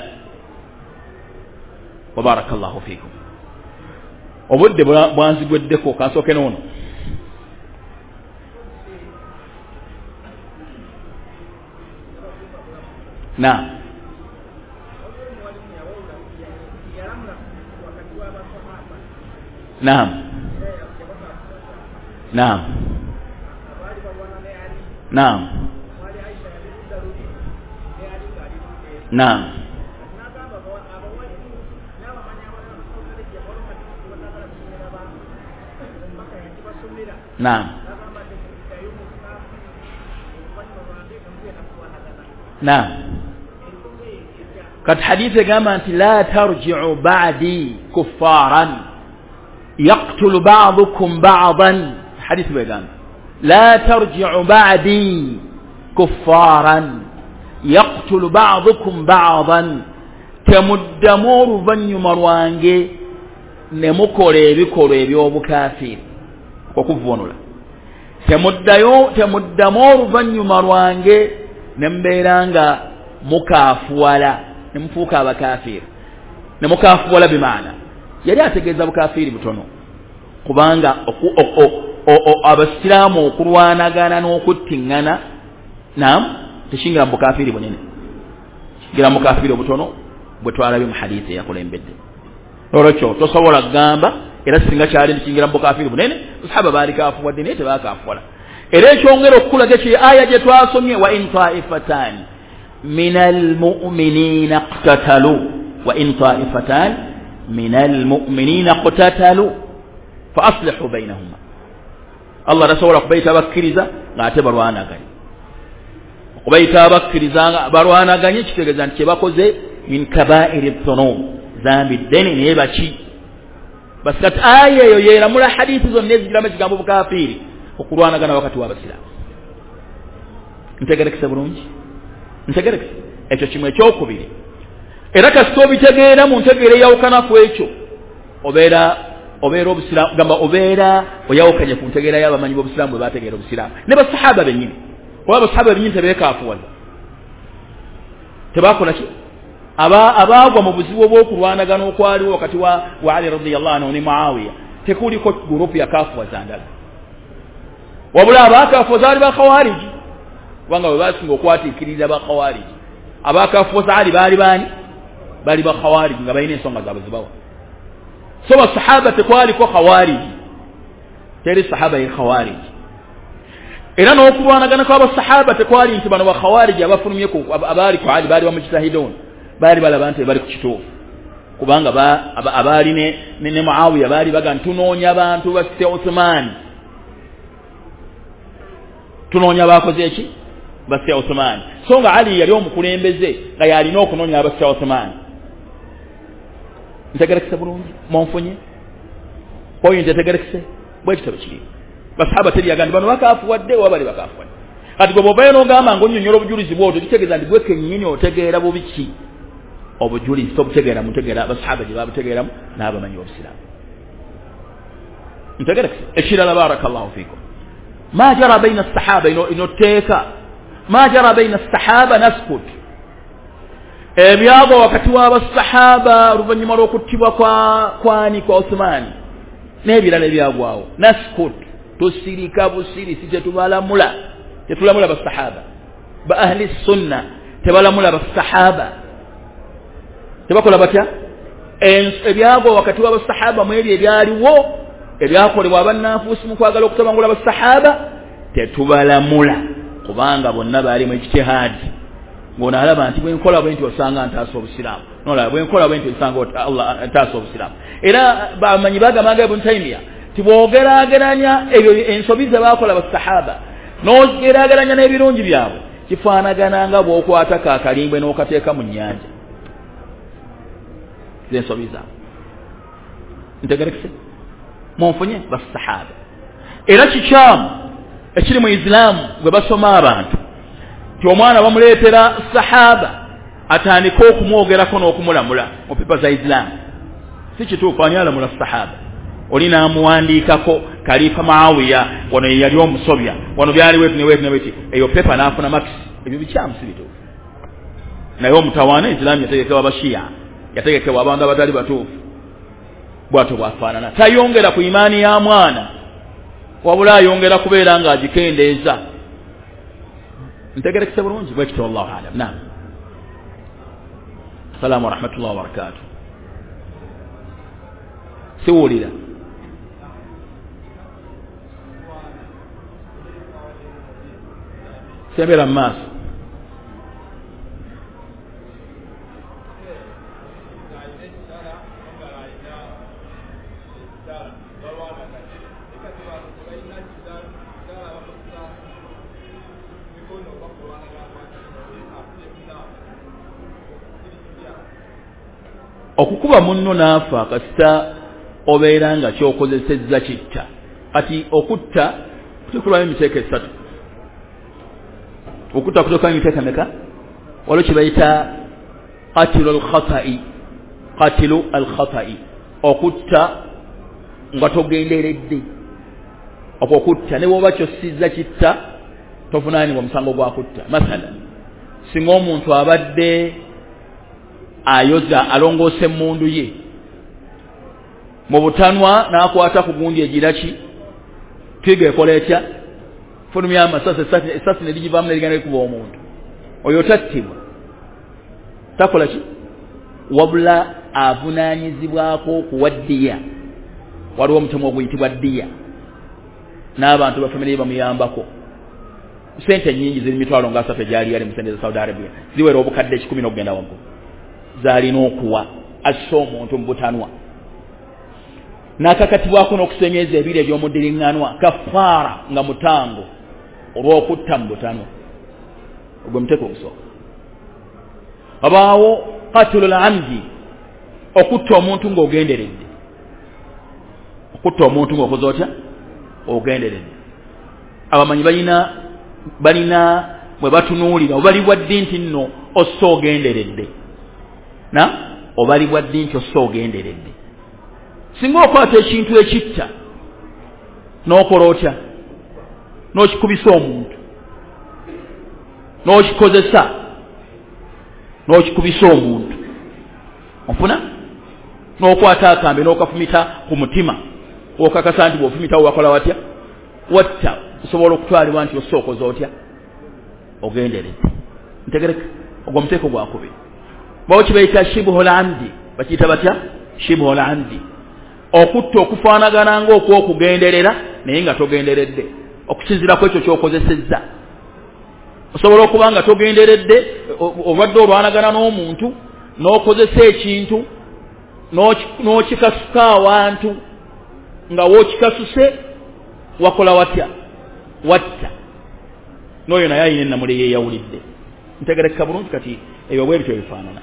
wa barakallahu fikum obudde bwanzigweddeko kansooke n'ono na naam naam naam naam naam naam kat hadithi kama anti la tarji'u ba'di kuffaran yaqtulu ba'dukum ba'dan hadith began la tarji'u ba'di kuffaran yaqtulu ba'dukum ba'dan tamuddamuru banyuma rwange ne mukole ebikolo ebyobukafiri okuvunula temuddayo temuddamu banyuma rwange nemberanga mukafuwala nemufuuka abakafiri nemukafuwala bimaana yali ategeeza bukafiri butono kubanga abasiraamu okulwanagana n'okuttingana naam teshingira mu bukafiri bunene ngira mu bukafiri obutono bwe twalabye mu hadithi eyakulembedde olwekyo tosobola kugamba era singa kyali ndikingira mu bukafiri bunene sahaba baali kafuwadde naye tebakafuwala era ekyongera okukulaga kye aya gye twasomye wa in taifatan min almu'minina iqtatalu wa in taifatan min almu'minina iqtatalu fa aslihu bainahuma Allah tasobola kubayita bakkiriza ng'ate balwanaganye okubayita bakkiriza balwanaganye kitegeeza nti kyebakoze min kaba'iri dhunub zambi ddene naye baki basikat aya eyo yeeramula hadithi zonna ezigiramu ekigambo bukafiri okulwanagana wakati w'abasiraamu ntegerekese bulungi ntegerekese ekyo kimu ekyokubiri era kasita obitegeera mu ntegeera eyawukana ku ekyo obeera obeera obusiraamu gamba obeera oyawukanye ku ntegeera y'abamanyi b'obusiraamu bwe bategeera obusiraamu ne basahaba bennyini kuba abasahaba bennyini tebeekaafuwaza tebakola ki abaagwa mu buzibu obw'okulwanagana okwaliwo wakati wa Ali radiyallahu anhu ne Muawiya tekuliko gurupu yakaafuwaza ndala wabula abakafuwaza ali bakhawariji kubanga bwe basinga okwatiikiriza bakhawariji abakafuwaza ali baali baani baali bakhawariji nga balina ensonga zaabwe zibawa so basahaba tekwaliko khawariji teri sahaba ye khawariji era n'okulwanagana kw'abasahaba tekwali nti bano bakhawariji abafulumye abaali ku Ali baali bamujtahidun baali balaba nti bali ku kituufu kubanga abaali ne Muawiya baali baga ntunoonya abantu basse Uthman tunoonya bakoze eki basse Uthman so nga Ali yali omukulembeze nga yalina okunoonya abasse Uthman ntegerekese bulungi monfunye point ntegerekese bwe kitabo kiri basahaba teri yagandi bano bakafuwadde oba bali bakafuwadde kati gwe bwobayo n'ogamba ng'onnyonnyola obujulizi bw'otyo kitegeeza nti gwe kennyini otegeera bubiki obujulizi tobutegeera mutegeera abasahaba gye babutegeeramu n'abamanyi b'obusiraamu ntegerekese ekirala barakallahu fiikum ma jara baina sahaba ino teeka ma jara baina sahaba naskut ebyagwa wakati w'abasahaba oluvannyuma lw'okuttibwa kwa kwani kwa Uthman n'ebirala ebyagwawo naskut tusirika busirisi tetubalamula tetulamula basahaba ba ahli sunna tebalamula basahaba tebakola batya ebyagwa wakati w'abasahaba mu ebyo ebyaliwo ebyakolebwa abannafuusi mu kwagala okutabangula basahaba tetubalamula kubanga bonna baali mu ijtihaadi ng'onaalaba nti bwenkola bwe nti osanga ntaasa obusiraamu nolaba bwenkola bwe nti osanga Allah ntaasa obusiraamu era bamanyi bagamanga Ibn Taymiyyah tibwogeraageranya ebyo ensobi ze baakola basahaba n'ogeraageranya n'ebirungi byabwe kifaanagana nga bw'okwata kaakalimbe n'okateeka mu nnyanja z'ensobi zaabwe ntegerekese monfunye basahaba era kikyamu ekiri mu Islaamu gwe basoma abantu ti omwana bamuleetera sahaba atandika okumwogerako n'okumulamula mu pipa za Islaamu si kituufu ani alamula sahaba oli n'amuwandiikako Khalifa Muawiya wano yali omusobya wano byali wetu ne wetu ne wetu eyo pepa n'afuna makisi ebyo bikyamu si bituufu naye omutawaana Islaamu yategekebwa abashiya yategekebwa abantu abatali batuufu bw'atyo bwafaanana tayongera ku imaani ya mwana wabula ayongera kubeera ng'agikendeeza ntegerekese bulungi bwe kityo wallahu alam naam salaamu wa rahmatullahi wa barakatuh siwulira tembera mu maaso. Okukuba munno naafa kasita obeera nga kyokozesezza kitta. Kati okutta kutekulwayo emiteeko esatu. Okutta kutekulwayo emiteeko meka? Waliwo kye bayita qatilu al-khata'i. Qatilu al-khata'i. Okutta nga togenderedde. Okwo okutta ne bw'oba ky'ossizza kitta tovunaanibwa omusango gwa kutta. Masala singa omuntu abadde ayoza alongoose emmundu ye mu butanwa n'akwata ku gundi egiraki twiga ekola etya fulumya amasasi essasi ne ligivaamu ne ligenda likuba omuntu oyo tattibwa takola ki wabula avunaanyizibwako kuwa ddiya. Waliwo omutemwa oguyitibwa ddiya n'abantu bafamire bamuyambako. Sente nyingi ziri mitwalo nga asatu egyali yali mu sente za Saudi Arabia ziwera obukadde ekikumi n'okugenda waggulu zaalina okuwa assa omuntu mu butanwa n'akakatibwako n'okusenyeeza ebiri eby'omuddiringanwa kafaara nga mutango olw'okutta mu butanwa. Ogwe muteeko ogusooka. Abaawo qatilu al-amdi, okutta omuntu ng'ogenderedde. Okutta omuntu ng'okoze otya? Ogenderedde. Abamanyi balina balina bwe batunuulira obalibwa ddi nti nno ossa ogenderedde na obalibwa ddi nti ossa ogenderedde. Singa okwata ekintu ekitta n'okola otya n'okikubisa omuntu n'okikozesa n'okikubisa omuntu ofuna n'okwata akambe n'okafumita ku mutima okakasa nti bw'ofumitawo wakola watya watta osobola okutwalibwa nti ossa okoze otya ogenderedde. Ntegereka ogwo muteeko gwakubiri. Bawo kibayita shibhul amdi, bakiyita batya shibhul amdi. Okutta okufaanagana ng'okwokugenderera naye nga togenderedde okusinziira ku ekyo ky'okozesezza. Osobola okuba nga togenderedde obadde olwanagana n'omuntu n'okozesa ekintu n'okikasuka awantu nga wookikasuse wakola watya watta n'oyo naye ayina ennamule yeeyawulidde. Ntegereka bulungi kati ebyo bwe bityo bifaanana.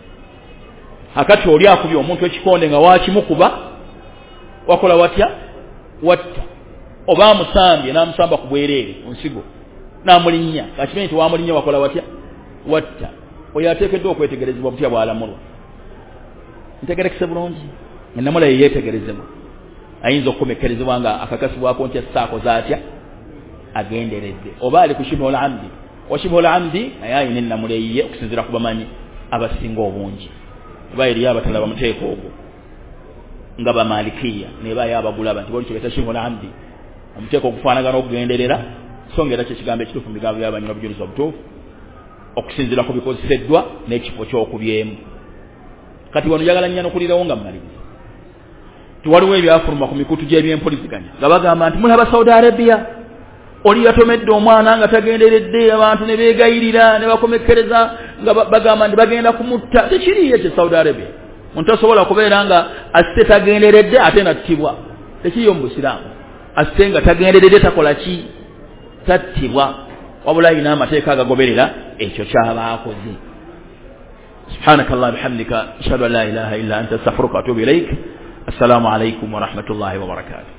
Akati oli akubye omuntu ekikonde nga waakimukuba wakola watya watta oba amusambye n'amusamba ku bwereere mu nsigo n'amulinnya kakimanyi nti waamulinnya wakola watya watta oyo ateekeddwa okwetegerezebwa butya bw'alamulwa. Ntegerekese bulungi ennamula ye yeetegerezebwa ayinza okukomekkerezebwa nga akakasibwako nti essaakoza atya agenderedde oba ali ku shibhul amdi. Wa shibhul amdi naye ayina ennamula eyiye okusinziira ku bamanyi abasinga obungi. Oba eriyo abatalaba muteeko ogwo nga bamalikiya ne bayo abagulaba nti boli kibeta shibhul amdi omuteeko okufaanagana okugenderera so ng'era kyekigambo ekituufu mu bigambo by'abanyina obujulizi obutuufu okusinziira ku bikozeseddwa n'ekifo ky'okubyemu. Kati wano njagala nnyo n'okulirawo nga mmaliriza. Tiwaliwo ebyafuluma ku mikutu gy'ebyempuliziganya nga bagamba nti mulaba Saudi Arabia oli yatomedde omwana nga tagenderedde abantu ne beegayirira ne bakomekkereza nga bagamba nti bagenda kumutta. Tekiriyo ekyo Saudi Arabia. Omuntu asobola kubeera nga asite tagenderedde ate nattibwa. Tekiriyo mu Busiraamu. Asite nga tagenderedde takola ki tattibwa wabula ayina amateeka agagoberera ekyo ky'aba akoze. سبحانك الله بحمدك أشهد أن لا إله إلا أنت أستغفرك وأتوب إليك. السلام عليكم ورحمة الله وبركاته.